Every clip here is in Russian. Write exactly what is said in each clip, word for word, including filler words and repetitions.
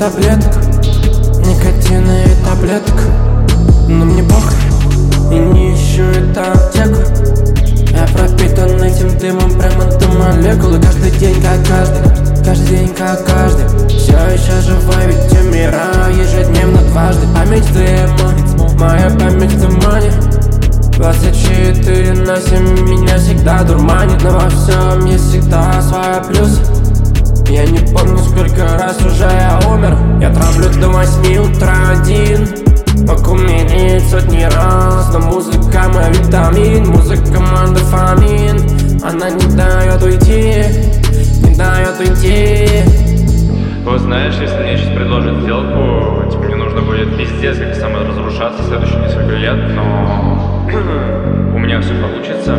таблеток, никотина и таблеток. Но мне похуй, и не ищу эту аптеку. Я пропитан этим дымом прямо до молекулы. Каждый день как каждый, каждый день как каждый. Все еще живой, ведь умираю ежедневно дважды. Память в дыме, моя память в тумане. Двадцать четыре на семь меня всегда дурманит. Но во всем есть всегда свои плюсы. Я не помню, сколько раз уже я умер. Я травлю до восьми утра один. Мог умереть сотни раз, но музыка мой витамин. Музыка мой дофамин. Она не дает уйти, не дает уйти. Вот знаешь, если мне сейчас предложат сделку, типа мне нужно будет пиздец как саморазрушаться следующие несколько лет, но у меня все получится.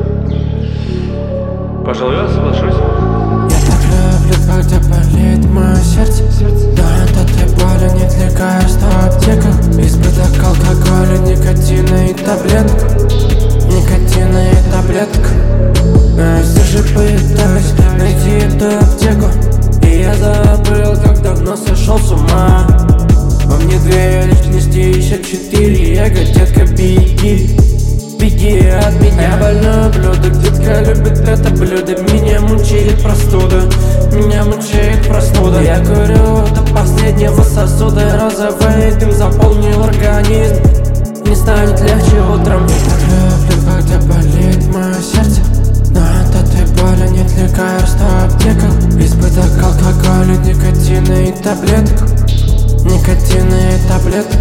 Пожалуй, я соглашусь. Я так люблю, когда болит мое сердце. Да, от этой боли нет лекарства в аптеках. Избыток алкоголя, никотина и таблеток, никотина и таблеток. Но я все же пытаюсь найти эту аптеку. И я забыл, как давно сошел с ума. Во мне две личности, еще четыре эго. Детка, беги, беги от меня. Я больное блюдо, детка любит это блюдо. Меня мучает простуда, меня мучает простуда. Я курю до последнего сосуда. Розовый дым заполнил организм. Не станет легче утром. Я так люблю, когда болит мое сердце. Но от этой боли нет лекарства в аптеках. Избыток алкоголя, никотина и таблеток, никотина и таблеток.